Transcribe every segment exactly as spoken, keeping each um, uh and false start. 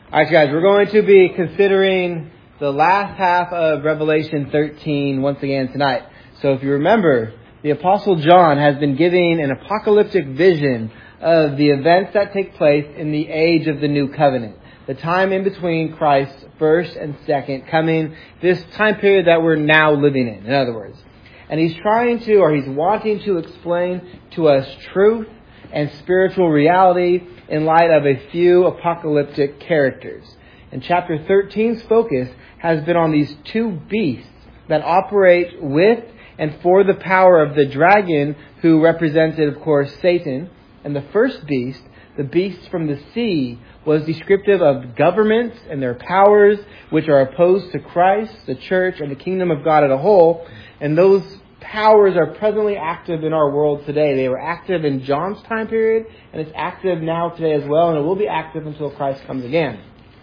Alright guys, we're going to be considering the last half of Revelation thirteen once again tonight. So if you remember, the Apostle John has been giving an apocalyptic vision of the events that take place in the age of the New Covenant. The time in between Christ's first and second coming, this time period that we're now living in, in other words. And he's trying to, or he's wanting to explain to us truth and spiritual reality in light of a few apocalyptic characters. And chapter thirteen's focus has been on these two beasts that operate with and for the power of the dragon, who represented, of course, Satan. And the first beast, the beast from the sea, was descriptive of governments and their powers, which are opposed to Christ, the church, and the kingdom of God as a whole. And those powers are presently active in our world today. They were active in John's time period, and it's active now today as well, and it will be active until Christ comes again.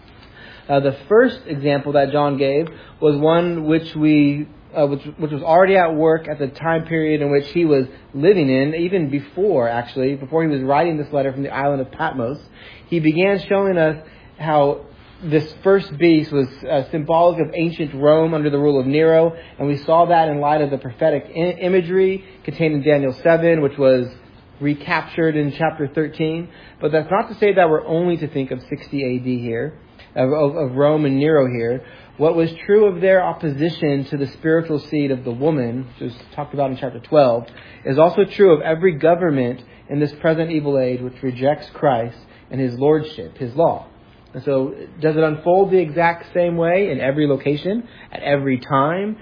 Uh, the first example that John gave was one which we, uh, which, which was already at work at the time period in which he was living in, even before, actually, before he was writing this letter from the island of Patmos. He began showing us how this first beast was uh, symbolic of ancient Rome under the rule of Nero, and we saw that in light of the prophetic I- imagery contained in Daniel seven, which was recaptured in chapter thirteen. But that's not to say that we're only to think of sixty A D here, of, of, of Rome and Nero here. What was true of their opposition to the spiritual seed of the woman, which was talked about in chapter twelve, is also true of every government in this present evil age which rejects Christ and his lordship, his law. And so, does it unfold the exact same way in every location, at every time,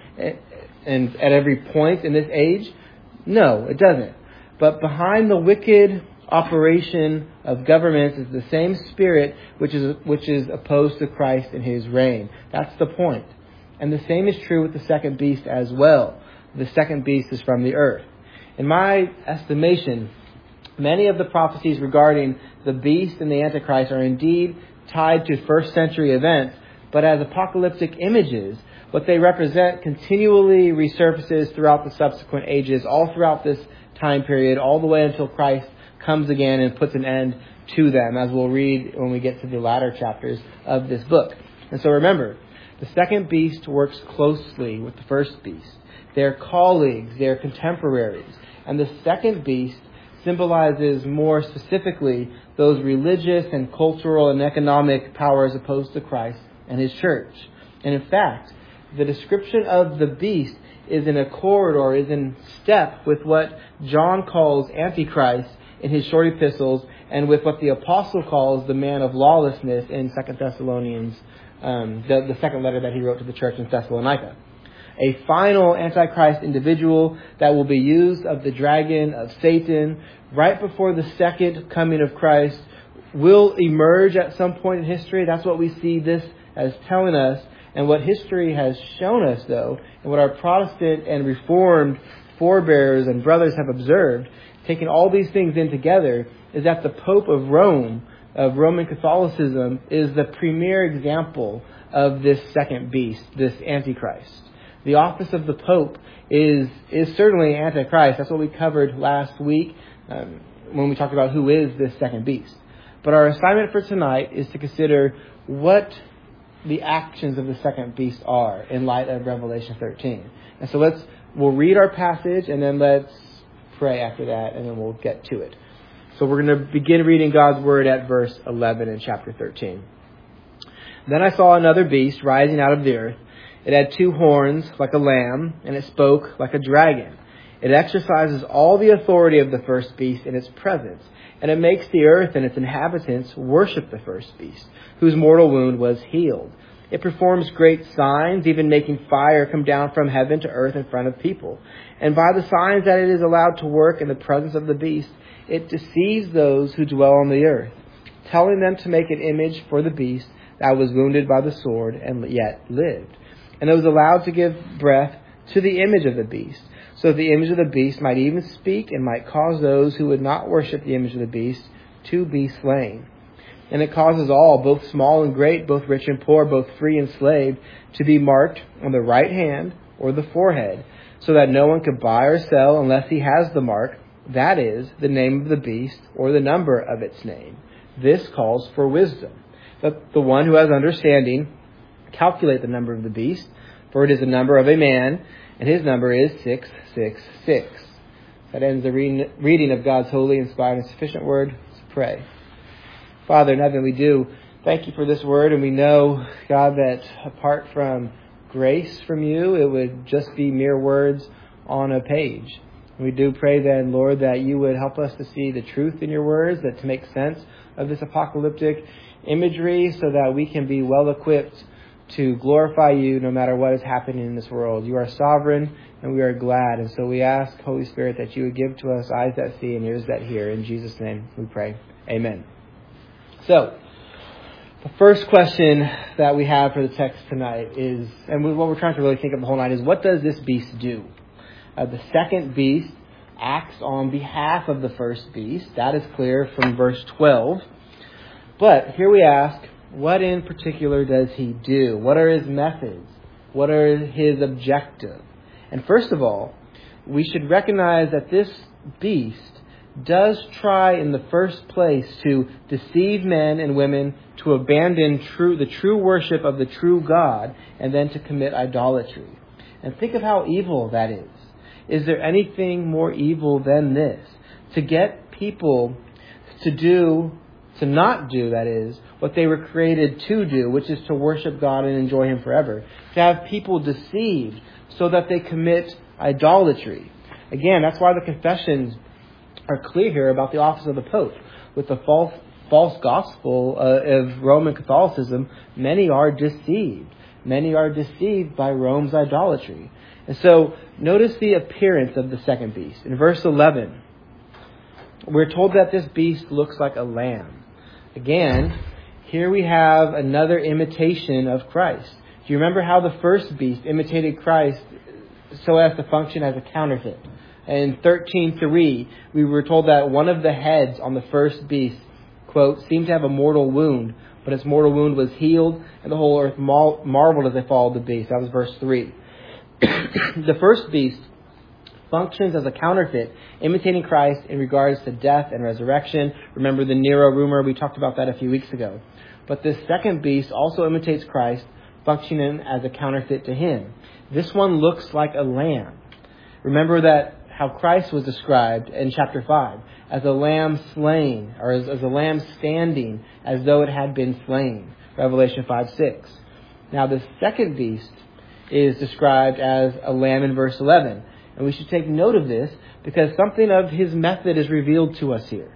and at every point in this age? No, it doesn't. But behind the wicked operation of governments is the same spirit which is which is opposed to Christ and his reign. That's the point. And the same is true with the second beast as well. The second beast is from the earth. In my estimation, many of the prophecies regarding the beast and the Antichrist are indeed tied to first century events, but as apocalyptic images, what they represent continually resurfaces throughout the subsequent ages, all throughout this time period, all the way until Christ comes again and puts an end to them, as we'll read when we get to the latter chapters of this book. And so remember, the second beast works closely with the first beast. They're colleagues, they're contemporaries, and the second beast symbolizes more specifically those religious and cultural and economic powers opposed to Christ and his church. And in fact, the description of the beast is in accord or is in step with what John calls Antichrist in his short epistles, and with what the apostle calls the man of lawlessness in Second Thessalonians, um, the, the second letter that he wrote to the church in Thessalonica. A final Antichrist individual that will be used of the dragon, of Satan, right before the second coming of Christ, will emerge at some point in history. That's what we see this as telling us. And what history has shown us, though, and what our Protestant and Reformed forebears and brothers have observed, taking all these things in together, is that the Pope of Rome, of Roman Catholicism, is the premier example of this second beast, this Antichrist. The office of the Pope is is certainly Antichrist. That's what we covered last week um, when we talked about who is this second beast. But our assignment for tonight is to consider what the actions of the second beast are in light of Revelation thirteen. And so let's we'll read our passage and then let's pray after that, and then we'll get to it. So we're going to begin reading God's word at verse eleven in chapter thirteen. Then I saw another beast rising out of the earth. It had two horns like a lamb, and it spoke like a dragon. It exercises all the authority of the first beast in its presence, and it makes the earth and its inhabitants worship the first beast, whose mortal wound was healed. It performs great signs, even making fire come down from heaven to earth in front of people. And by the signs that it is allowed to work in the presence of the beast, it deceives those who dwell on the earth, telling them to make an image for the beast that was wounded by the sword and yet lived. And it was allowed to give breath to the image of the beast, so that the image of the beast might even speak and might cause those who would not worship the image of the beast to be slain. And it causes all, both small and great, both rich and poor, both free and slave, to be marked on the right hand or the forehead, so that no one could buy or sell unless he has the mark, that is, the name of the beast or the number of its name. This calls for wisdom. Let the one who has understanding calculate the number of the beast, for it is the number of a man, and his number is six six six. That ends the re- reading of God's holy, inspired, and sufficient word. Let's pray. Father in heaven, we do thank you for this word, and we know, God, that apart from grace from you, it would just be mere words on a page. We do pray then, Lord, that you would help us to see the truth in your words, that to make sense of this apocalyptic imagery so that we can be well equipped to glorify you no matter what is happening in this world. You are sovereign and we are glad. And so we ask, Holy Spirit, that you would give to us eyes that see and ears that hear. In Jesus' name we pray. Amen. So, the first question that we have for the text tonight is, and what we're trying to really think of the whole night is, what does this beast do? Uh, the second beast acts on behalf of the first beast. That is clear from verse twelve. But here we ask, what in particular does he do? What are his methods? What are his objectives? And first of all, we should recognize that this beast does try in the first place to deceive men and women to abandon true, the true worship of the true God and then to commit idolatry. And think of how evil that is. Is there anything more evil than this? To get people to do, to not do, that is, what they were created to do, which is to worship God and enjoy Him forever. To have people deceived so that they commit idolatry. Again, that's why the confessions are clear here about the office of the Pope. With the false, false gospel uh, of Roman Catholicism, many are deceived. Many are deceived by Rome's idolatry. And so, notice the appearance of the second beast. In verse eleven, we're told that this beast looks like a lamb. Again, here we have another imitation of Christ. Do you remember how the first beast imitated Christ so as to function as a counterfeit? In thirteen three, we were told that one of the heads on the first beast, quote, seemed to have a mortal wound, but its mortal wound was healed, and the whole earth marveled as they followed the beast. That was verse three. The first beast functions as a counterfeit, imitating Christ in regards to death and resurrection. Remember the Nero rumor? We talked about that a few weeks ago. But this second beast also imitates Christ, functioning as a counterfeit to him. This one looks like a lamb. Remember that how Christ was described in chapter five as a lamb slain, or as, as a lamb standing as though it had been slain. Revelation five six. Now the second beast is described as a lamb in verse eleven. And we should take note of this because something of his method is revealed to us here.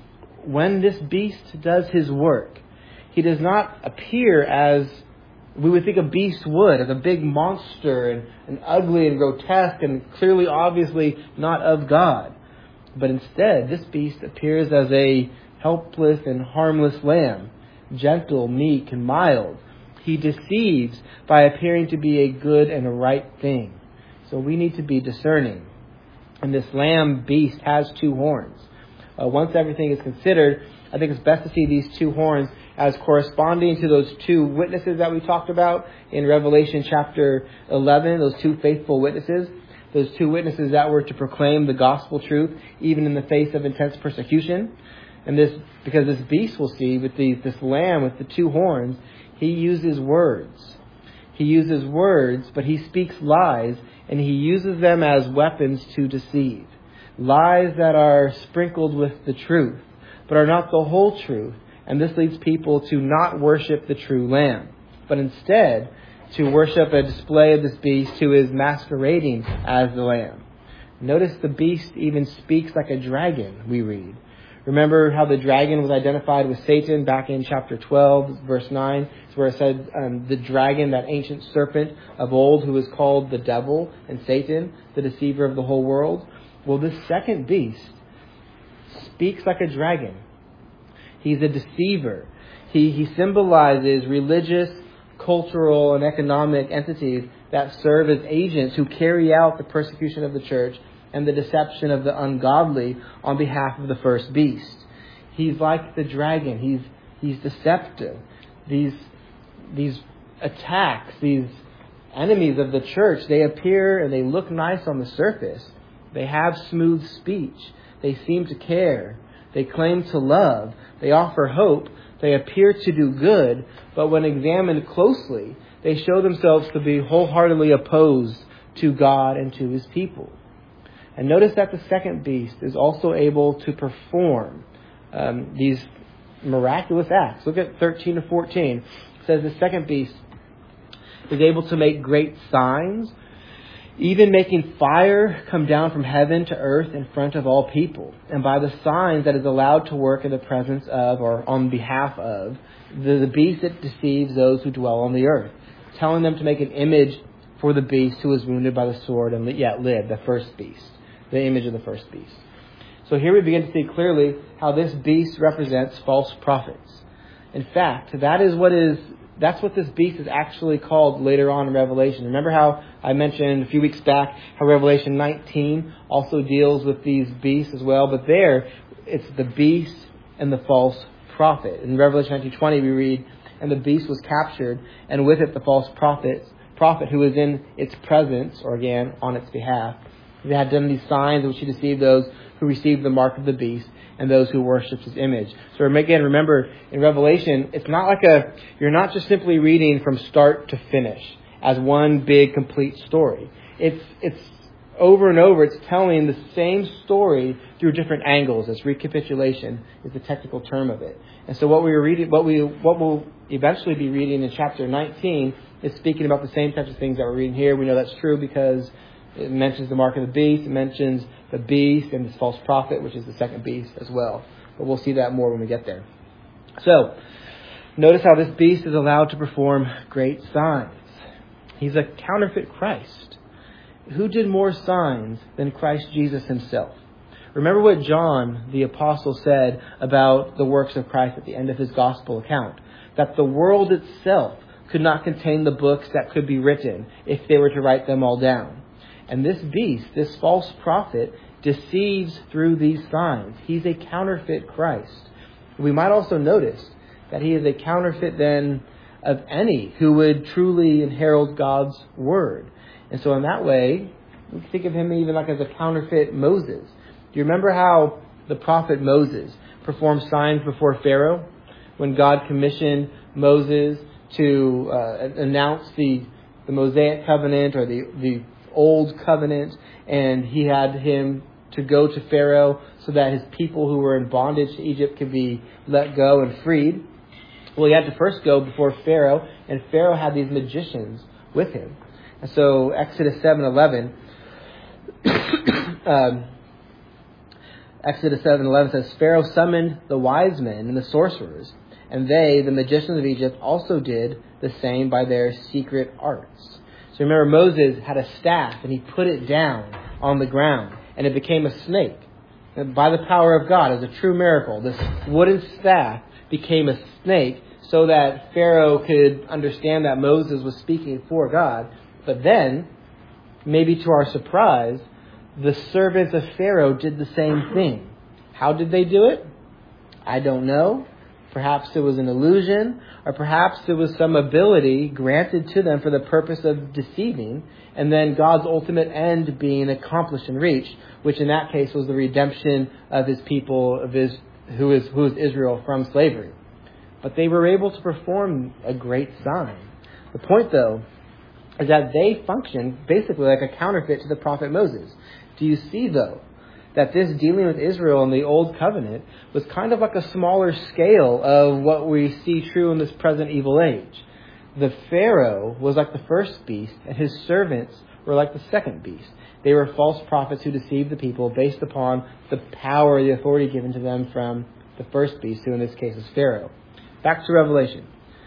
When this beast does his work, he does not appear as we would think a beast would, as a big monster and, and ugly and grotesque and clearly, obviously not of God. But instead, this beast appears as a helpless and harmless lamb, gentle, meek, and mild. He deceives by appearing to be a good and a right thing. So we need to be discerning. And this lamb beast has two horns. Uh, once everything is considered, I think it's best to see these two horns as corresponding to those two witnesses that we talked about in Revelation chapter eleven, those two faithful witnesses. Those two witnesses that were to proclaim the gospel truth even in the face of intense persecution. And this, because this beast we'll see with these, this lamb with the two horns, he uses words. He uses words, but he speaks lies, and he uses them as weapons to deceive. Lies that are sprinkled with the truth, but are not the whole truth. And this leads people to not worship the true Lamb, but instead to worship a display of this beast who is masquerading as the Lamb. Notice the beast even speaks like a dragon, we read. Remember how the dragon was identified with Satan back in chapter twelve, verse nine. It's where it said um, the dragon, that ancient serpent of old who was called the devil and Satan, the deceiver of the whole world. Well, this second beast speaks like a dragon. He's a deceiver. He, he symbolizes religious, cultural, and economic entities that serve as agents who carry out the persecution of the church and the deception of the ungodly on behalf of the first beast. He's like the dragon. He's he's deceptive. These these attacks, these enemies of the church, they appear and they look nice on the surface. They have smooth speech. They seem to care. They claim to love. They offer hope. They appear to do good, but when examined closely, they show themselves to be wholeheartedly opposed to God and to his people. And notice that the second beast is also able to perform um, these miraculous acts. Look at thirteen to fourteen. It says the second beast is able to make great signs, even making fire come down from heaven to earth in front of all people. And by the signs that is allowed to work in the presence of, or on behalf of, the, the beast that deceives those who dwell on the earth, telling them to make an image for the beast who was wounded by the sword and yet lived, the first beast, the image of the first beast. So here we begin to see clearly how this beast represents false prophets. In fact, that is what is That's what this beast is actually called later on in Revelation. Remember how I mentioned a few weeks back how Revelation nineteen also deals with these beasts as well? But there, it's the beast and the false prophet. In Revelation nineteen twenty, we read, "And the beast was captured, and with it the false prophet, prophet who was in its presence," or again, on its behalf. They had done these signs which he deceived those who received the mark of the beast and those who worship his image. So again, remember, in Revelation, it's not like a, you're not just simply reading from start to finish as one big complete story. It's, it's over and over, it's telling the same story through different angles. As recapitulation is the technical term of it. And so what we were reading, what we, what we'll eventually be reading in chapter nineteen is speaking about the same types of things that we're reading here. We know that's true because it mentions the mark of the beast. It mentions the beast and this false prophet, which is the second beast as well. But we'll see that more when we get there. So, notice how this beast is allowed to perform great signs. He's a counterfeit Christ. Who did more signs than Christ Jesus himself? Remember what John, the apostle, said about the works of Christ at the end of his gospel account. That the world itself could not contain the books that could be written if they were to write them all down. And this beast, this false prophet, deceives through these signs. He's a counterfeit Christ. We might also notice that he is a counterfeit then of any who would truly herald God's word. And so in that way, we can think of him even like as a counterfeit Moses. Do you remember how the prophet Moses performed signs before Pharaoh? When God commissioned Moses to uh, announce the, the Mosaic covenant or the, the old covenant, and he had him to go to Pharaoh so that his people who were in bondage to Egypt could be let go and freed. Well, he had to first go before Pharaoh, and Pharaoh had these magicians with him. And so Exodus seven eleven um, Exodus seven eleven says, "Pharaoh summoned the wise men and the sorcerers, and they, the magicians of Egypt, also did the same by their secret arts." So remember, Moses had a staff, and he put it down on the ground, and it became a snake. And by the power of God, as a true miracle, this wooden staff became a snake so that Pharaoh could understand that Moses was speaking for God. But then, maybe to our surprise, the servants of Pharaoh did the same thing. How did they do it? I don't know. Perhaps it was an illusion, or perhaps it was some ability granted to them for the purpose of deceiving, and then God's ultimate end being accomplished and reached, which in that case was the redemption of his people, of his, who is who is Israel, from slavery. But they were able to perform a great sign. The point, though, is that they functioned basically like a counterfeit to the prophet Moses. Do you see, though, that this dealing with Israel in the Old Covenant was kind of like a smaller scale of what we see true in this present evil age? The Pharaoh was like the first beast, and his servants were like the second beast. They were false prophets who deceived the people based upon the power, the authority given to them from the first beast, who in this case is Pharaoh. Back to Revelation.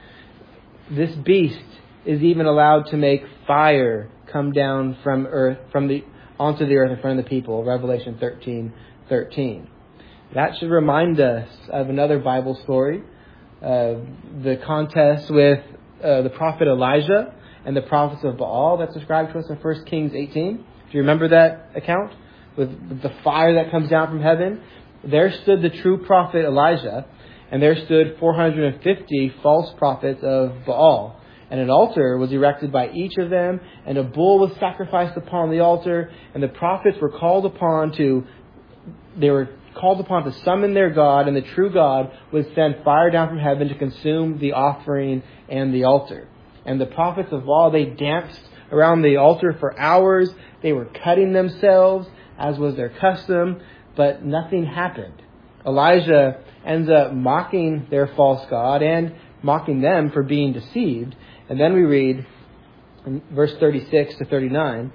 This beast is even allowed to make fire come down from earth, from the onto the earth in front of the people. Revelation thirteen thirteen. That should remind us of another Bible story, uh, the contest with uh, the prophet Elijah and the prophets of Baal that's described to us in First Kings eighteen. Do you remember that account? With the fire that comes down from heaven? There stood the true prophet Elijah, and there stood four hundred fifty false prophets of Baal. And an altar was erected by each of them, and a bull was sacrificed upon the altar, and the prophets were called upon to, they were called upon to summon their God, and the true God would send fire down from heaven to consume the offering and the altar. And the prophets of Baal, they danced around the altar for hours. They were cutting themselves, as was their custom, but nothing happened. Elijah ends up mocking their false god and mocking them for being deceived. And then we read in verse thirty-six to thirty-nine,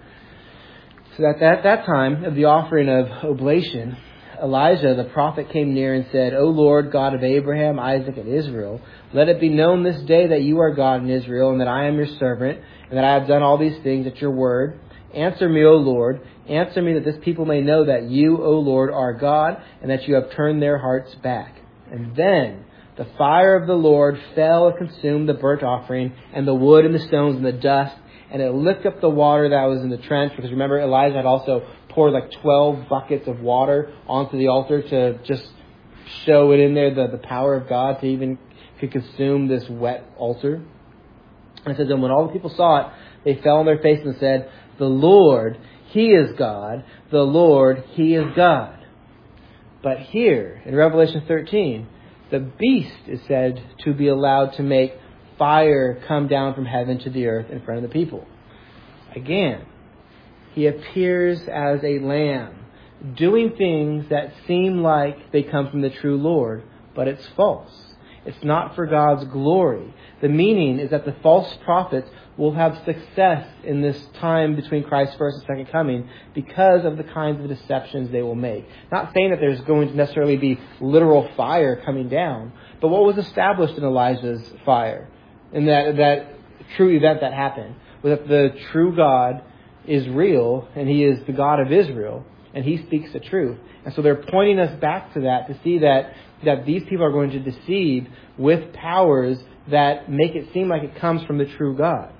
so that at that time of the offering of oblation, Elijah the prophet came near and said, O Lord, God of Abraham, Isaac, and Israel, let it be known this day that you are God in Israel, and that I am your servant, and that I have done all these things at your word. Answer me, O Lord. Answer me, that this people may know that you, O Lord, are God, and that you have turned their hearts back. And then the fire of the Lord fell and consumed the burnt offering, and the wood and the stones and the dust, and it licked up the water that was in the trench. Because remember, Elijah had also poured like twelve buckets of water onto the altar to just show it in there, the, the power of God to even could consume this wet altar. And it says, and when all the people saw it, they fell on their faces and said, the Lord, He is God. The Lord, He is God. But here, in Revelation thirteen, the beast is said to be allowed to make fire come down from heaven to the earth in front of the people. Again, he appears as a lamb, doing things that seem like they come from the true Lord, but it's false. It's not for God's glory. The meaning is that the false prophets will have success in this time between Christ's first and second coming because of the kinds of deceptions they will make. Not saying that there's going to necessarily be literal fire coming down, but what was established in Elijah's fire, in that, that true event that happened, was that the true God is real, and He is the God of Israel, and He speaks the truth. And so they're pointing us back to that to see that that these people are going to deceive with powers that make it seem like it comes from the true God.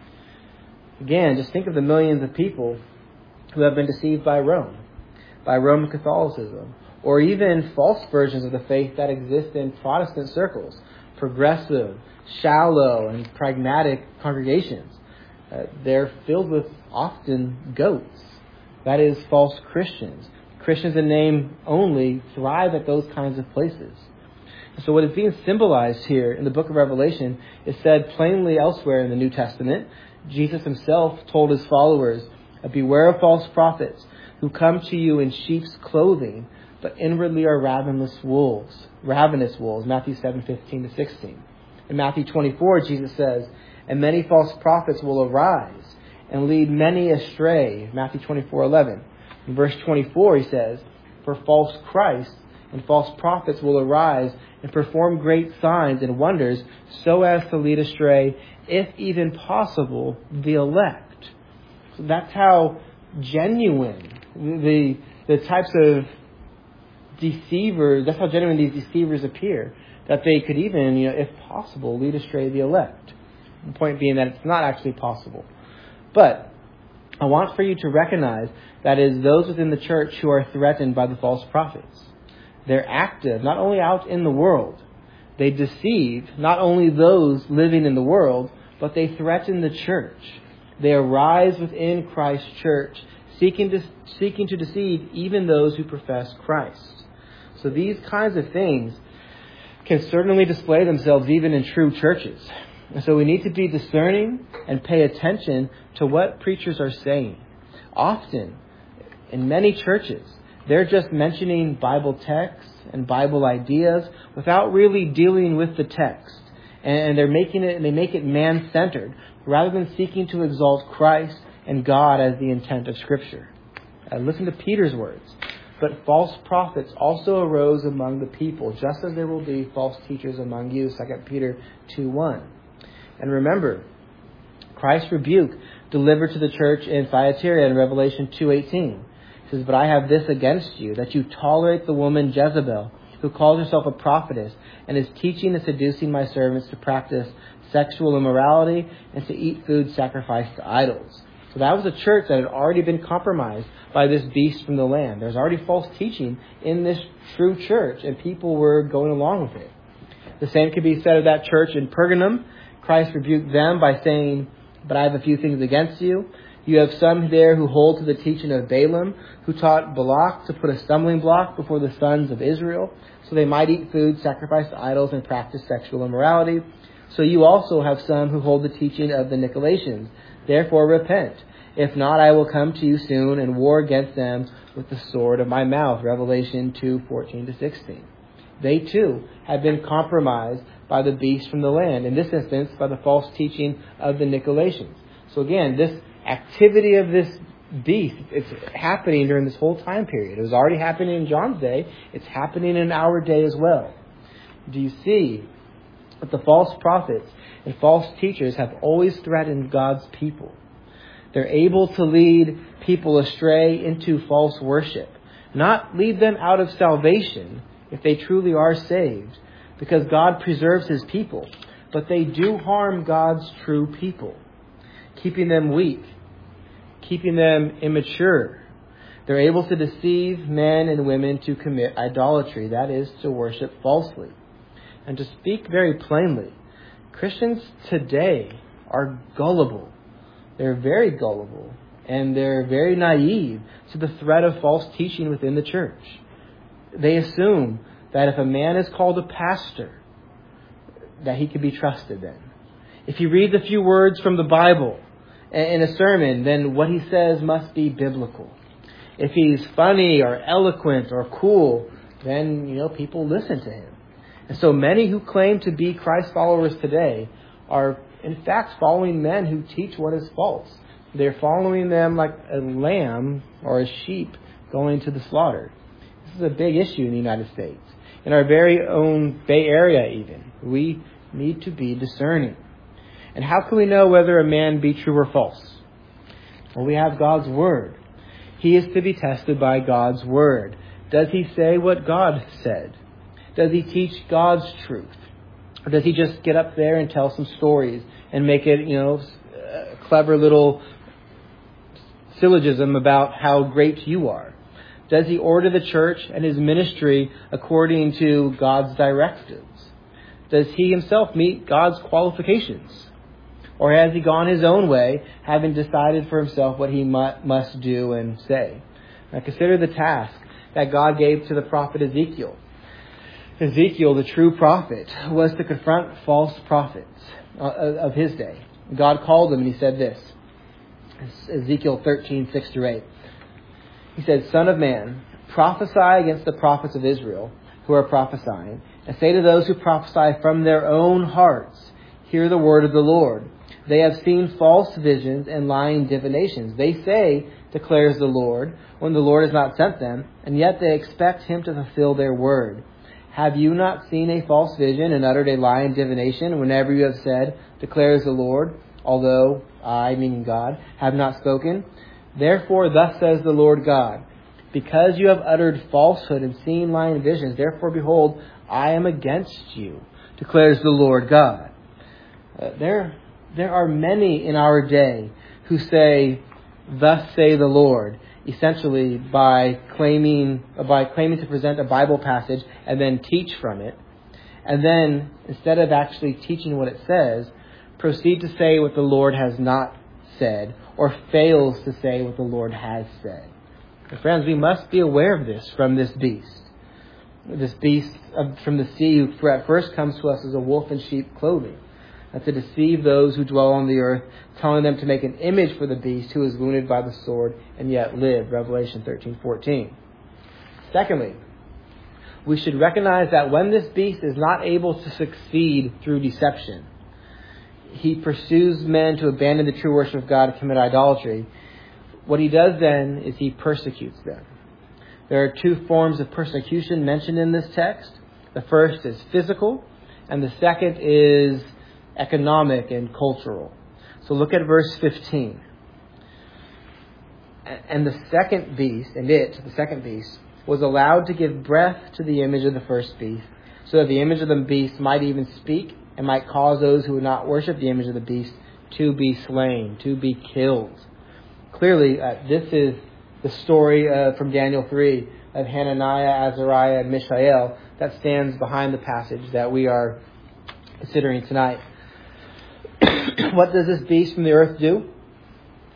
Again, just think of the millions of people who have been deceived by Rome, by Roman Catholicism, or even false versions of the faith that exist in Protestant circles, progressive, shallow, and pragmatic congregations. Uh, they're filled with often goats. That is, false Christians. Christians in name only thrive at those kinds of places. So what is being symbolized here in the book of Revelation is said plainly elsewhere in the New Testament. Jesus Himself told His followers, beware of false prophets who come to you in sheep's clothing, but inwardly are ravenous wolves. Ravenous wolves, Matthew seven, fifteen to sixteen. In Matthew twenty-four, Jesus says, and many false prophets will arise and lead many astray, Matthew twenty-four, eleven. In verse twenty-four, He says, for false Christs and false prophets will arise and perform great signs and wonders so as to lead astray, if even possible, the elect. So that's how genuine the the types of deceivers, that's how genuine these deceivers appear, that they could even, you know, if possible, lead astray the elect. The point being that it's not actually possible. But I want for you to recognize that it is those within the church who are threatened by the false prophets. They're active, not only out in the world. They deceive not only those living in the world, but they threaten the church. They arise within Christ's church, seeking to, seeking to deceive even those who profess Christ. So these kinds of things can certainly display themselves even in true churches. And so we need to be discerning and pay attention to what preachers are saying. Often, in many churches, they're just mentioning Bible texts and Bible ideas without really dealing with the text. And they're making it, and they make it man-centered rather than seeking to exalt Christ and God as the intent of Scripture. Uh, listen to Peter's words. But false prophets also arose among the people, just as there will be false teachers among you, Second Peter two one. And remember, Christ's rebuke delivered to the church in Thyatira in Revelation two eighteen. It says, but I have this against you, that you tolerate the woman Jezebel, who calls herself a prophetess, and is teaching and seducing my servants to practice sexual immorality and to eat food sacrificed to idols. So that was a church that had already been compromised by this beast from the land. There's already false teaching in this true church, and people were going along with it. The same could be said of that church in Pergamum. Christ rebuked them by saying, but I have a few things against you. You have some there who hold to the teaching of Balaam, who taught Balak to put a stumbling block before the sons of Israel, so they might eat food sacrificed to idols and practice sexual immorality. So you also have some who hold the teaching of the Nicolaitans. Therefore repent. If not, I will come to you soon and war against them with the sword of my mouth. Revelation two, fourteen to sixteen. They too have been compromised by the beast from the land. In this instance, by the false teaching of the Nicolaitans. So again, this activity of this beast, it's happening during this whole time period. It was already happening in John's day. It's happening in our day as well. Do you see that the false prophets and false teachers have always threatened God's people? They're able to lead people astray into false worship. Not lead them out of salvation if they truly are saved, because God preserves His people. But they do harm God's true people, keeping them weak, keeping them immature. They're able to deceive men and women to commit idolatry, that is, to worship falsely. And to speak very plainly, Christians today are gullible. They're very gullible, and they're very naive to the threat of false teaching within the church. They assume that if a man is called a pastor, that he can be trusted then. If he reads a few words from the Bible in a sermon, then what he says must be biblical. If he's funny or eloquent or cool, then, you know, people listen to him. And so many who claim to be Christ followers today are, in fact, following men who teach what is false. They're following them like a lamb or a sheep going to the slaughter. This is a big issue in the United States. In our very own Bay Area even, we need to be discerning. And how can we know whether a man be true or false? Well, we have God's Word. He is to be tested by God's Word. Does he say what God said? Does he teach God's truth? Or does he just get up there and tell some stories and make it, you know, a clever little syllogism about how great you are? Does he order the church and his ministry according to God's directives? Does he himself meet God's qualifications? Or has he gone his own way, having decided for himself what he must do and say? Now consider the task that God gave to the prophet Ezekiel. Ezekiel, the true prophet, was to confront false prophets of his day. God called him and he said this. Ezekiel thirteen, six through eight. He said, Son of man, prophesy against the prophets of Israel who are prophesying, and say to those who prophesy from their own hearts, hear the word of the Lord. They have seen false visions and lying divinations. They say, declares the Lord, when the Lord has not sent them, and yet they expect him to fulfill their word. Have you not seen a false vision and uttered a lying divination whenever you have said, declares the Lord, although I, meaning God, have not spoken? Therefore, thus says the Lord God, because you have uttered falsehood and seen lying visions, therefore, behold, I am against you, declares the Lord God. Uh, there, there are many in our day who say, thus say the Lord, essentially by claiming, by claiming to present a Bible passage and then teach from it. And then, instead of actually teaching what it says, proceed to say what the Lord has not said, or fails to say what the Lord has said. And friends, we must be aware of this from this beast. This beast of, from the sea who at first comes to us as a wolf in sheep clothing. And to deceive those who dwell on the earth, telling them to make an image for the beast who is wounded by the sword and yet lived. Revelation thirteen, fourteen. Secondly, we should recognize that when this beast is not able to succeed through deception, he pursues men to abandon the true worship of God and commit idolatry. What he does then is he persecutes them. There are two forms of persecution mentioned in this text. The first is physical, and the second is economic and cultural. So look at verse fifteen. And the second beast, and it, the second beast, was allowed to give breath to the image of the first beast, so that the image of the beast might even speak and might cause those who would not worship the image of the beast to be slain, to be killed. Clearly, uh, this is the story uh, from Daniel three of Hananiah, Azariah, and Mishael that stands behind the passage that we are considering tonight. What does this beast from the earth do?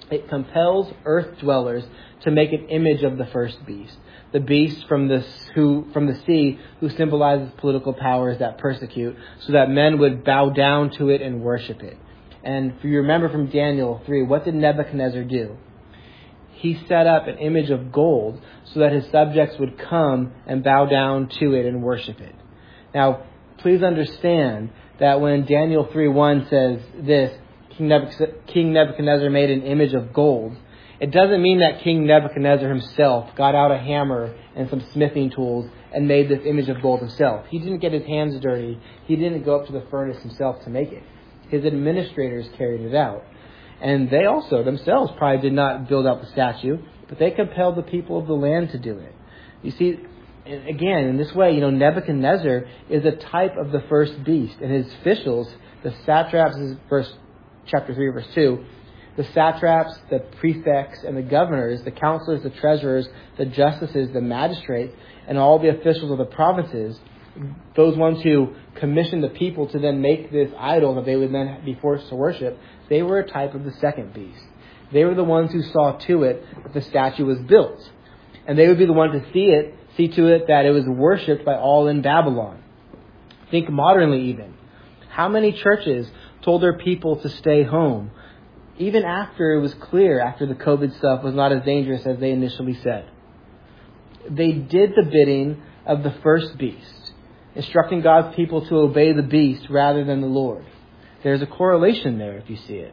it compels earth dwellers to make an image of the first beast, the beast from the, who, from the sea who symbolizes political powers that persecute, so that men would bow down to it and worship it. And if you remember from Daniel three, what did Nebuchadnezzar do? He set up an image of gold so that his subjects would come and bow down to it and worship it. Now, please understand that when Daniel three one says this, King Nebuchadnezzar made an image of gold, it doesn't mean that King Nebuchadnezzar himself got out a hammer and some smithing tools and made this image of gold himself. He didn't get his hands dirty. He didn't go up to the furnace himself to make it. His administrators carried it out. And they also themselves probably did not build up the statue, but they compelled the people of the land to do it. You see, again, in this way, you know, Nebuchadnezzar is a type of the first beast, and his officials, the satraps, this is verse chapter three, verse two, the satraps, the prefects, and the governors, the counselors, the treasurers, the justices, the magistrates, and all the officials of the provinces, those ones who commissioned the people to then make this idol that they would then be forced to worship, they were a type of the second beast. They were the ones who saw to it that the statue was built. And they would be the one to see it, see to it that it was worshipped by all in Babylon. Think modernly even. How many churches told their people to stay home, even after it was clear, after the COVID stuff was not as dangerous as they initially said? They did the bidding of the first beast, instructing God's people to obey the beast rather than the Lord. There's a correlation there if you see it.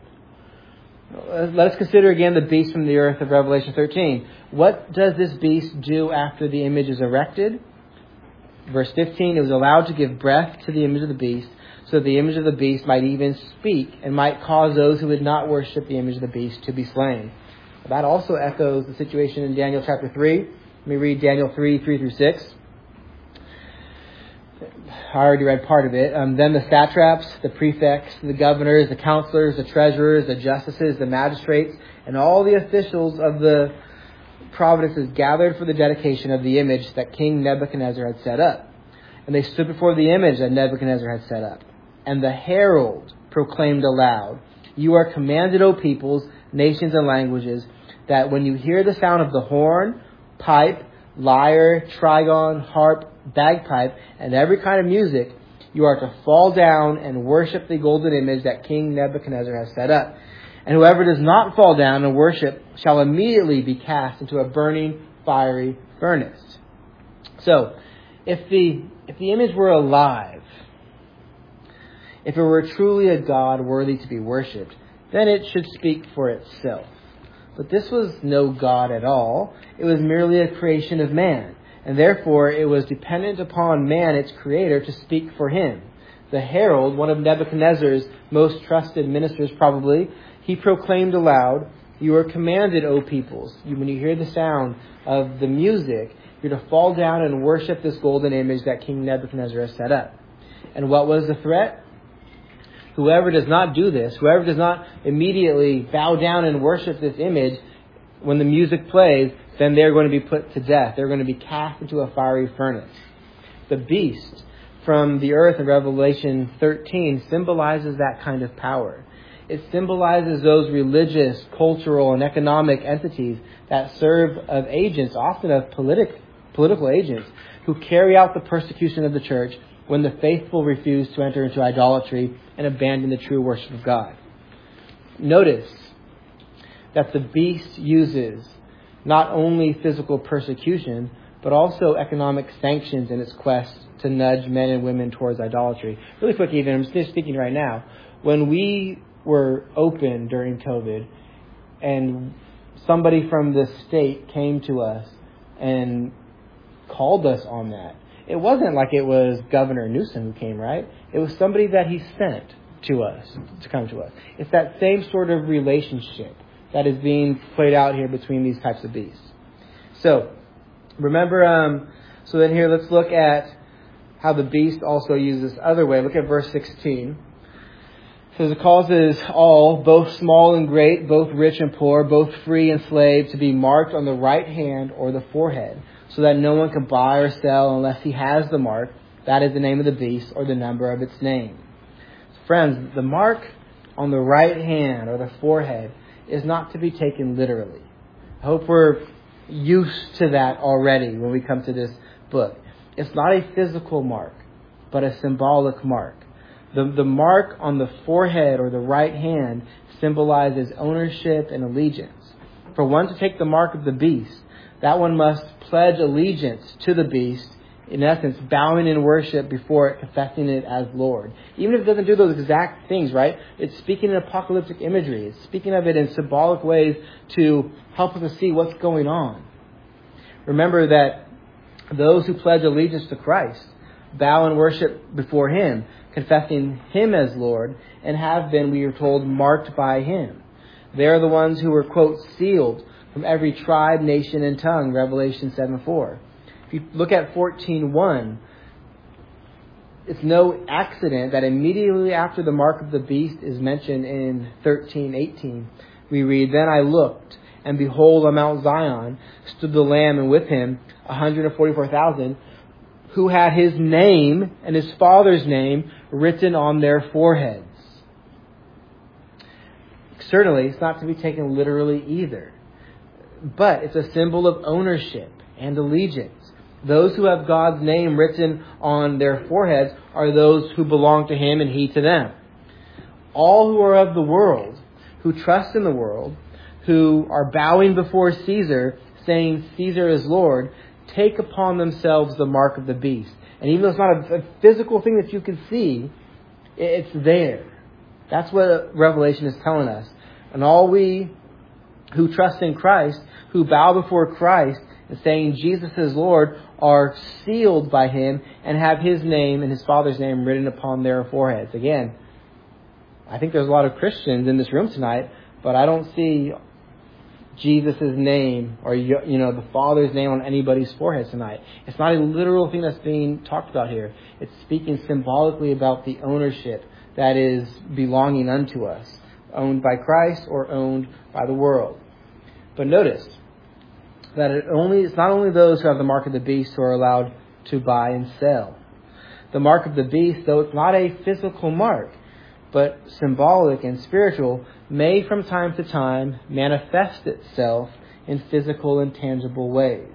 Let us consider again the beast from the earth of Revelation thirteen. What does this beast do after the image is erected? Verse fifteen, it was allowed to give breath to the image of the beast, so that the image of the beast might even speak and might cause those who would not worship the image of the beast to be slain. That also echoes the situation in Daniel chapter three. Let me read Daniel three, three through six. I already read part of it. Um, then the satraps, the prefects, the governors, the counselors, the treasurers, the justices, the magistrates, and all the officials of the provinces gathered for the dedication of the image that King Nebuchadnezzar had set up. And they stood before the image that Nebuchadnezzar had set up. And the herald proclaimed aloud, "You are commanded, O peoples, nations, and languages, that when you hear the sound of the horn, pipe, lyre, trigon, harp, bagpipe, and every kind of music, you are to fall down and worship the golden image that King Nebuchadnezzar has set up. And whoever does not fall down and worship shall immediately be cast into a burning, fiery furnace." So, if the if the image were alive, if it were truly a God worthy to be worshipped, then it should speak for itself. But this was no God at all. It was merely a creation of man. And therefore, it was dependent upon man, its creator, to speak for him. The herald, one of Nebuchadnezzar's most trusted ministers probably, he proclaimed aloud, "You are commanded, O peoples." You, when you hear the sound of the music, you're to fall down and worship this golden image that King Nebuchadnezzar has set up. And what was the threat? Whoever does not do this, whoever does not immediately bow down and worship this image when the music plays, then they're going to be put to death. They're going to be cast into a fiery furnace. The beast from the earth in Revelation thirteen symbolizes that kind of power. It symbolizes those religious, cultural, and economic entities that serve of agents, often of politic, political agents, who carry out the persecution of the church when the faithful refuse to enter into idolatry and abandon the true worship of God. Notice that the beast uses not only physical persecution, but also economic sanctions in its quest to nudge men and women towards idolatry. Really quick even, I'm just speaking right now. When we were open during COVID and somebody from the state came to us and called us on that, it wasn't like it was Governor Newsom who came, right? It was somebody that he sent to us, to come to us. It's that same sort of relationship that is being played out here between these types of beasts. So, remember, um, so then here let's look at how the beast also uses this other way. Look at verse sixteen. It says, "It causes all, both small and great, both rich and poor, both free and slave, to be marked on the right hand or the forehead, so that no one can buy or sell unless he has the mark, that is the name of the beast or the number of its name." So friends, the mark on the right hand or the forehead is not to be taken literally. I hope we're used to that already when we come to this book. It's not a physical mark, but a symbolic mark. The, the mark on the forehead or the right hand symbolizes ownership and allegiance. For one to take the mark of the beast, that one must pledge allegiance to the beast, in essence, bowing in worship before it, confessing it as Lord. Even if it doesn't do those exact things, right? It's speaking in apocalyptic imagery. It's speaking of it in symbolic ways to help us to see what's going on. Remember that those who pledge allegiance to Christ bow and worship before Him, confessing Him as Lord, and have been, we are told, marked by Him. They are the ones who were, quote, sealed from every tribe, nation, and tongue, Revelation seven four. If you look at fourteen one, it's no accident that immediately after the mark of the beast is mentioned in thirteen eighteen, we read, "Then I looked, and behold, on Mount Zion stood the Lamb, and with him one hundred forty-four thousand, who had his name and his Father's name written on their foreheads." Certainly, it's not to be taken literally either. But it's a symbol of ownership and allegiance. Those who have God's name written on their foreheads are those who belong to Him and He to them. All who are of the world, who trust in the world, who are bowing before Caesar, saying Caesar is Lord, take upon themselves the mark of the beast. And even though it's not a physical thing that you can see, it's there. That's what Revelation is telling us. And all we who trust in Christ, who bow before Christ and saying Jesus is Lord, are sealed by Him and have His name and His Father's name written upon their foreheads. Again, I think there's a lot of Christians in this room tonight, but I don't see Jesus' name or, you know, the Father's name on anybody's forehead tonight. It's not a literal thing that's being talked about here. It's speaking symbolically about the ownership that is belonging unto us, owned by Christ or owned by the world. But notice that it only it's not only those who have the mark of the beast who are allowed to buy and sell. The mark of the beast, though it's not a physical mark, but symbolic and spiritual, may from time to time manifest itself in physical and tangible ways.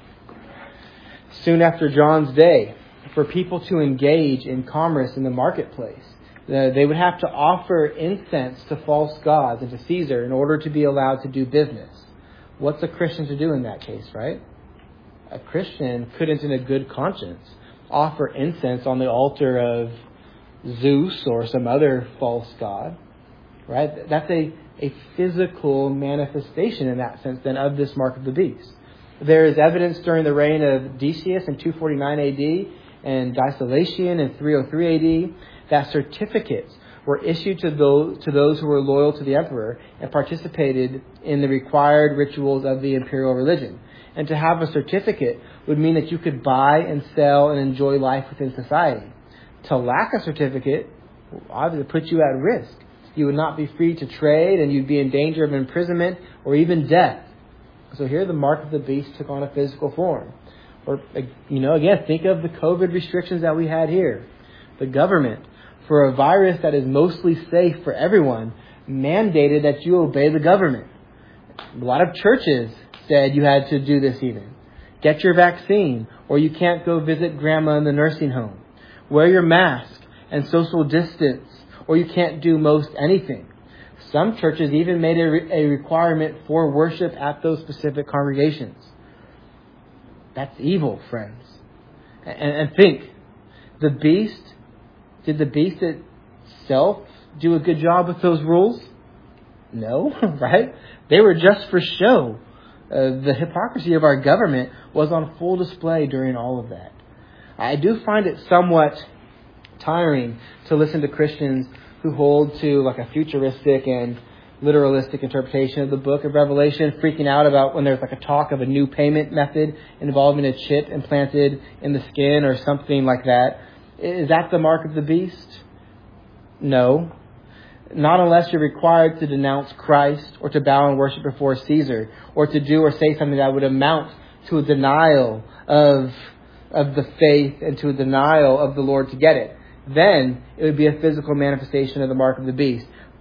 Soon after John's day, for people to engage in commerce in the marketplace, uh, they would have to offer incense to false gods and to Caesar in order to be allowed to do business. What's a Christian to do in that case, right? A Christian couldn't, in a good conscience, offer incense on the altar of Zeus or some other false god, right? That's a, a physical manifestation in that sense then of this mark of the beast. There is evidence during the reign of Decius in two forty-nine A D and Diocletian in three oh three A D that certificates were issued to those, to those who were loyal to the emperor and participated in the required rituals of the imperial religion. And to have a certificate would mean that you could buy and sell and enjoy life within society. To lack a certificate obviously put you at risk. You would not be free to trade and you'd be in danger of imprisonment or even death. So here the mark of the beast took on a physical form. Or, you know, again, think of the COVID restrictions that we had here. The government, for a virus that is mostly safe for everyone, mandated that you obey the government. A lot of churches said you had to do this even. Get your vaccine, or you can't go visit grandma in the nursing home. Wear your mask and social distance, or you can't do most anything. Some churches even made a, re- a requirement for worship at those specific congregations. That's evil, friends. And, and think, the beast, did the beast itself do a good job with those rules? No, right? They were just for show. Uh, the hypocrisy of our government was on full display during all of that. I do find it somewhat tiring to listen to Christians who hold to like a futuristic and literalistic interpretation of the book of Revelation, freaking out about when there's like a talk of a new payment method involving a chip implanted in the skin or something like that. Is that the mark of the beast? No. Not unless you're required to denounce Christ or to bow and worship before Caesar or to do or say something that would amount to a denial of, of the faith and to a denial of the Lord to get it. Then it would be a physical manifestation of the mark of the beast.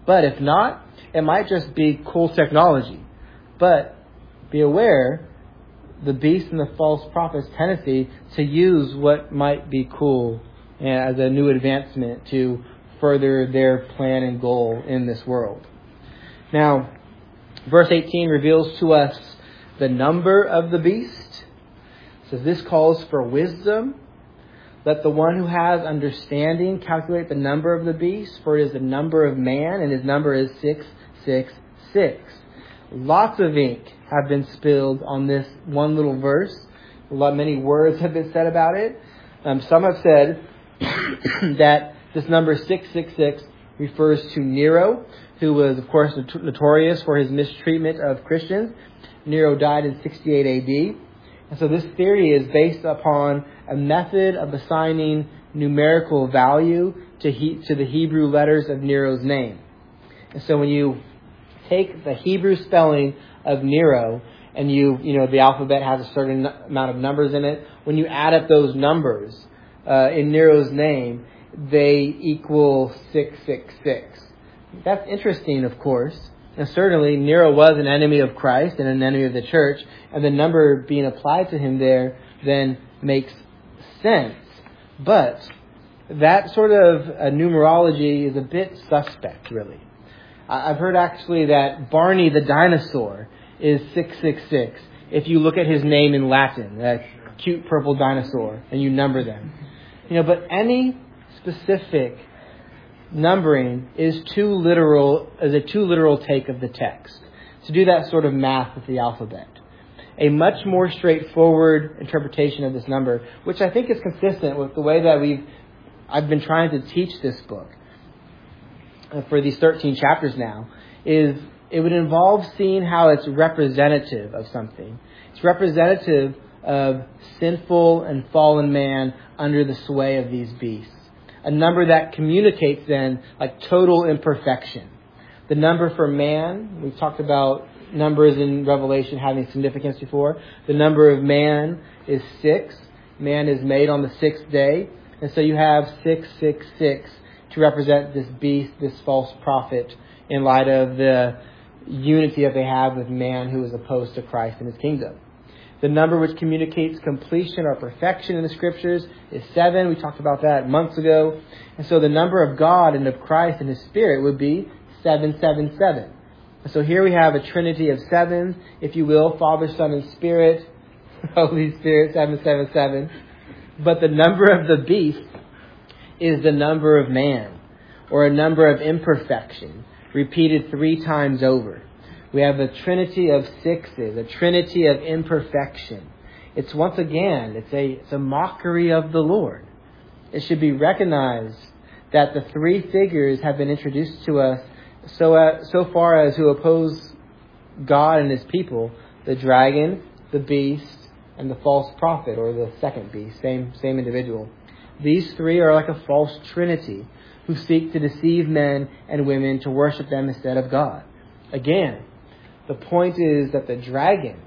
But if not, it might just be cool technology. But be aware, the beast and the false prophet's tendency to use what might be cool as a new advancement to further their plan and goal in this world. Now, verse eighteen reveals to us the number of the beast. It says, this calls for wisdom. Let the one who has understanding calculate the number of the beast, for it is the number of man, and his number is six six six. Lots of ink have been spilled on this one little verse. A lot, many words have been said about it. Um, some have said that this number six six six refers to Nero, who was, of course, notorious for his mistreatment of Christians. Nero died in sixty-eight A D. And so this theory is based upon a method of assigning numerical value to he, to the Hebrew letters of Nero's name. And so when you take the Hebrew spelling of Nero, and you, you know, the alphabet has a certain amount of numbers in it, when you add up those numbers uh, in Nero's name, they equal six six six. That's interesting, of course. And certainly, Nero was an enemy of Christ and an enemy of the church, and the number being applied to him there then makes sense. But that sort of uh, numerology is a bit suspect, really. I've heard actually that Barney the dinosaur is six six six if you look at his name in Latin, that cute purple dinosaur, and you number them. You know, but any specific numbering is too literal, is a too literal take of the text to do that sort of math with the alphabet. A much more straightforward interpretation of this number, which I think is consistent with the way that we've I've been trying to teach this book for these thirteen chapters now, is it would involve seeing how it's representative of something. It's representative of sinful and fallen man under the sway of these beasts. A number that communicates then like total imperfection. The number for man, we've talked about numbers in Revelation having significance before. The number of man is six. Man is made on the sixth day. And so you have six six six to represent this beast, this false prophet, in light of the unity that they have with man who is opposed to Christ and his kingdom. The number which communicates completion or perfection in the Scriptures is seven. We talked about that months ago. And so the number of God and of Christ and His Spirit would be seven seven seven. And so here we have a trinity of seven, if you will, Father, Son, and Spirit, Holy Spirit, seven seven seven. But the number of the beast is the number of man, or a number of imperfection, repeated three times over. We have a trinity of sixes, a trinity of imperfection. It's once again, it's a, it's a mockery of the Lord. It should be recognized that the three figures have been introduced to us so, uh, so far as who oppose God and His people, the dragon, the beast, and the false prophet, or the second beast, same, same individual. These three are like a false trinity who seek to deceive men and women to worship them instead of God. Again, the point is that the dragon,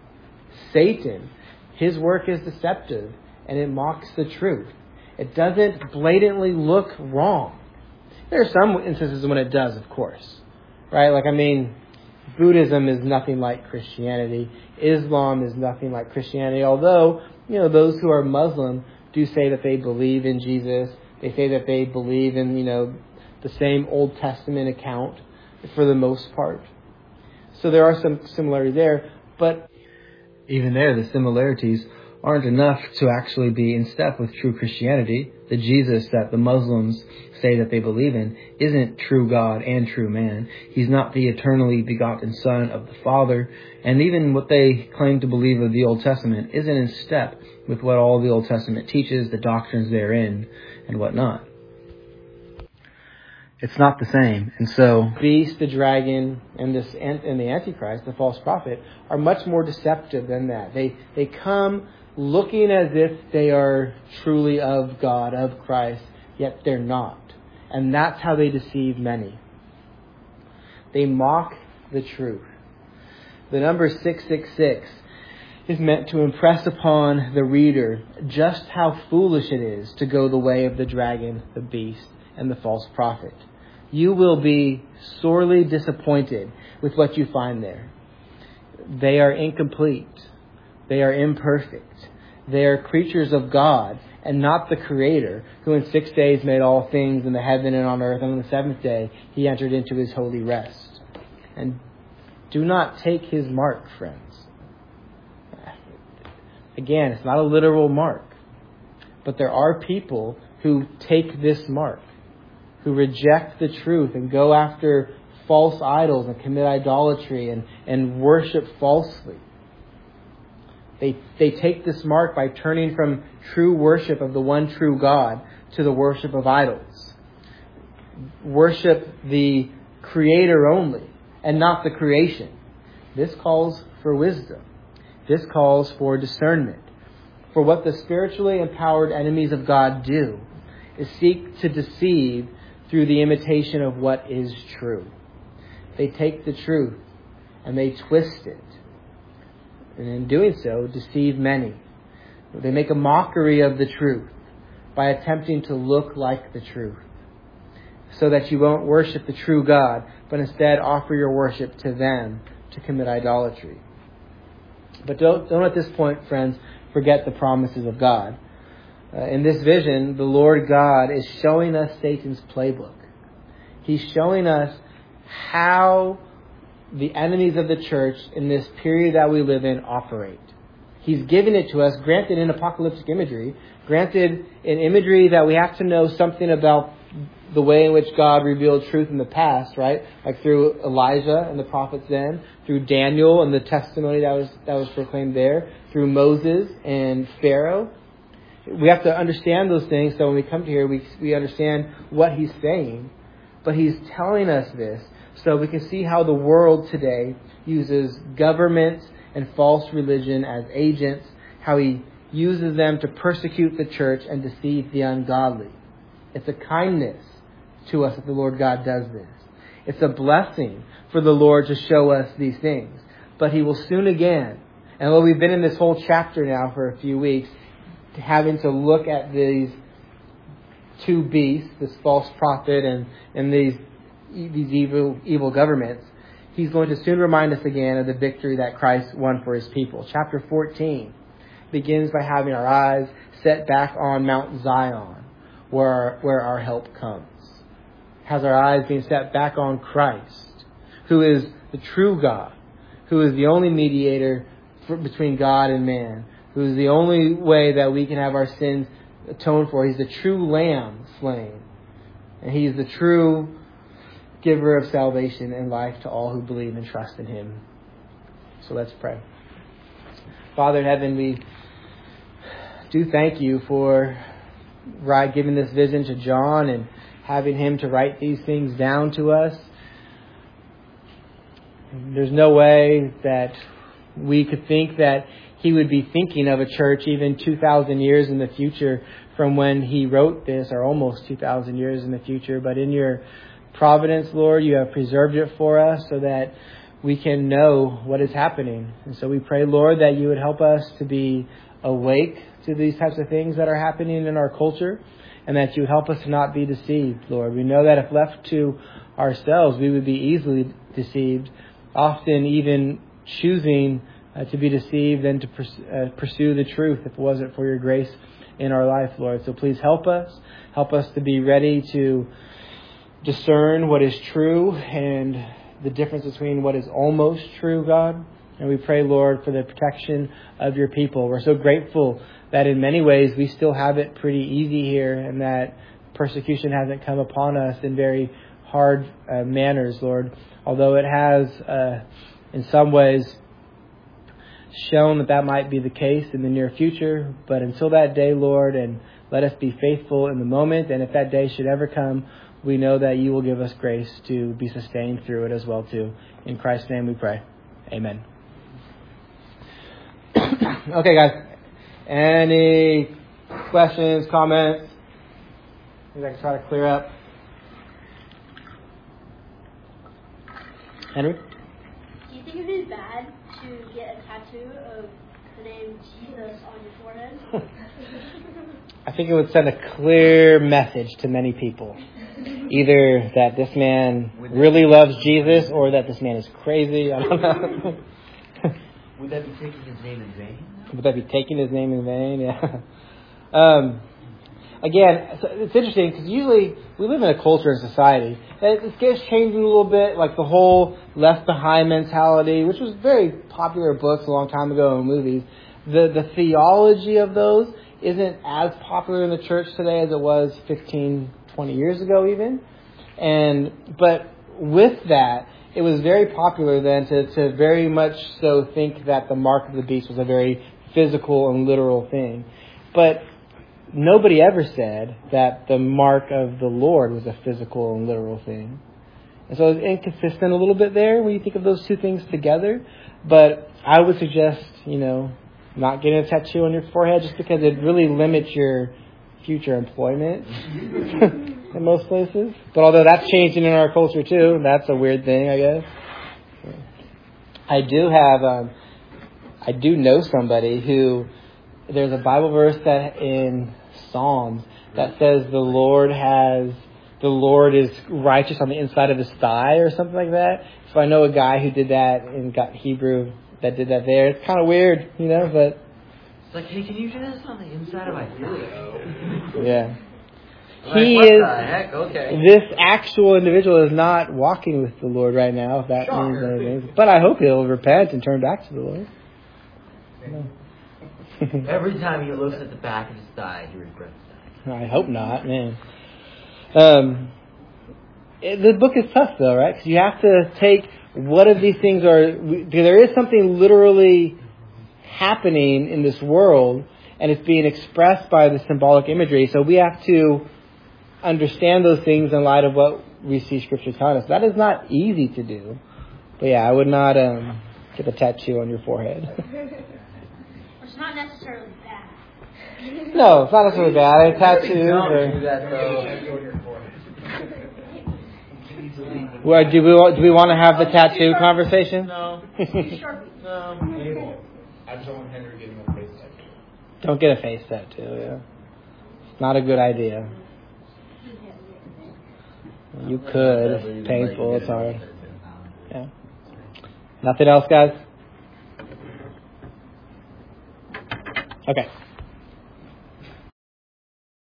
Satan, his work is deceptive and it mocks the truth. It doesn't blatantly look wrong. There are some instances when it does, of course. Right? Like, I mean, Buddhism is nothing like Christianity. Islam is nothing like Christianity. Although, you know, those who are Muslim do say that they believe in Jesus. They say that they believe in, you know, the same Old Testament account for the most part. So there are some similarities there, but even there, the similarities aren't enough to actually be in step with true Christianity. The Jesus that the Muslims say that they believe in isn't true God and true man. He's not the eternally begotten Son of the Father. And even what they claim to believe of the Old Testament isn't in step with what all the Old Testament teaches, the doctrines therein, and whatnot. It's not the same. And so, beast, the dragon, and this and the Antichrist, the false prophet, are much more deceptive than that. They they come looking as if they are truly of God, of Christ, yet they're not. And that's how they deceive many. They mock the truth. The number six six six is meant to impress upon the reader just how foolish it is to go the way of the dragon, the beast, and the false prophet. you will be sorely disappointed with what you find there. They are incomplete. They are imperfect. They are creatures of God and not the Creator, who in six days made all things in the heaven and on earth, and on the seventh day he entered into his holy rest. And do not take his mark, friends. Again, it's not a literal mark. But there are people who take this mark, who reject the truth and go after false idols and commit idolatry and, and worship falsely. They, they take this mark by turning from true worship of the one true God to the worship of idols. Worship the Creator only and not the creation. This calls for wisdom. This calls for discernment. For what the spiritually empowered enemies of God do is seek to deceive through the imitation of what is true. They take the truth and they twist it. And in doing so, deceive many. They make a mockery of the truth by attempting to look like the truth, so that you won't worship the true God, but instead offer your worship to them to commit idolatry. But don't, don't at this point, friends, forget the promises of God. Uh, in this vision, the Lord God is showing us Satan's playbook. He's showing us how the enemies of the church in this period that we live in operate. He's given it to us, granted in apocalyptic imagery, granted in imagery that we have to know something about the way in which God revealed truth in the past, right? Like through Elijah and the prophets then, through Daniel and the testimony that was that was proclaimed there, through Moses and Pharaoh. We have to understand those things so when we come to here, we we understand what he's saying. But he's telling us this so we can see how the world today uses government and false religion as agents, how he uses them to persecute the church and deceive the ungodly. It's a kindness to us that the Lord God does this. It's a blessing for the Lord to show us these things. But he will soon again, and while we've been in this whole chapter now for a few weeks, having to look at these two beasts, this false prophet and, and these these evil evil governments, he's going to soon remind us again of the victory that Christ won for his people. Chapter fourteen begins by having our eyes set back on Mount Zion, where our, where our help comes. Has our eyes being set back on Christ, who is the true God, who is the only mediator for, between God and man, who is the only way that we can have our sins atoned for. He's the true Lamb slain. And He's the true giver of salvation and life to all who believe and trust in Him. So let's pray. Father in heaven, we do thank you for right, giving this vision to John and having him to write these things down to us. There's no way that we could think that he would be thinking of a church even two thousand years in the future from when he wrote this, or almost two thousand years in the future. But in your providence, Lord, you have preserved it for us so that we can know what is happening. And so we pray, Lord, that you would help us to be awake to these types of things that are happening in our culture, and that you would help us to not be deceived, Lord. We know that if left to ourselves, we would be easily deceived, often even choosing uh, to be deceived and to pers- uh, pursue the truth if it wasn't for your grace in our life, Lord. So please help us. Help us to be ready to discern what is true and the difference between what is almost true, God. And we pray, Lord, for the protection of your people. We're so grateful that in many ways we still have it pretty easy here, and that persecution hasn't come upon us in very hard uh, manners, Lord. Although it has, uh, in some ways, shown that that might be the case in the near future. But until that day, Lord, and let us be faithful in the moment. And if that day should ever come, we know that you will give us grace to be sustained through it as well, too. In Christ's name we pray. Amen. Okay, guys. Any questions, comments? Maybe I can try to clear up. Henry? Do you think it is bad to get a tattoo of the name Jesus on your forehead? I think it would send a clear message to many people. either that this man really loves Jesus or that this man is crazy. I don't know. Would that be taking his name in vain? Would that be taking his name in vain? Yeah. Um, again, so it's interesting because usually we live in a culture and society. This gets changing a little bit, like the whole Left Behind mentality, which was very popular in books a long time ago in movies. The the theology of those isn't as popular in the church today as it was fifteen, twenty years ago even. And but with that, it was very popular then to, to very much so think that the mark of the beast was a very physical and literal thing. But nobody ever said that the mark of the Lord was a physical and literal thing. And so it's inconsistent a little bit there when you think of those two things together. But I would suggest, you know, not getting a tattoo on your forehead just because it really limits your future employment in most places. But although that's changing in our culture too, that's a weird thing, I guess. I do have, um, I do know somebody who, there's a Bible verse that in Psalms that says the Lord has, the Lord is righteous on the inside of his thigh or something like that. So I know a guy who did that and got Hebrew that did that there. It's kind of weird, you know, but it's like, hey, can you do this on the inside of my thigh? Yeah. Like, he what is, the heck? Okay. This actual individual is not walking with the Lord right now, if that Shocker. means anything. But I hope he'll repent and turn back to the Lord. No. Every time he looks at the back of his thigh, he regrets that. I hope not, man. Um, it, the book is tough, though, right? Because you have to take what of these things are... There is something literally happening in this world, and it's being expressed by the symbolic imagery. So we have to understand those things in light of what we see Scripture telling us. That is not easy to do. But yeah, I would not um, get a tattoo on your forehead. It's not necessarily bad. No, it's not necessarily bad. A tattoo. Don't do that, though. Well, do we do we want to have the tattoo conversation? No. No. I just don't want Henry getting a face tattoo. Don't get a face tattoo. Yeah, it's not a good idea. You could. It's painful. It's hard. Yeah. Nothing else, guys? Okay.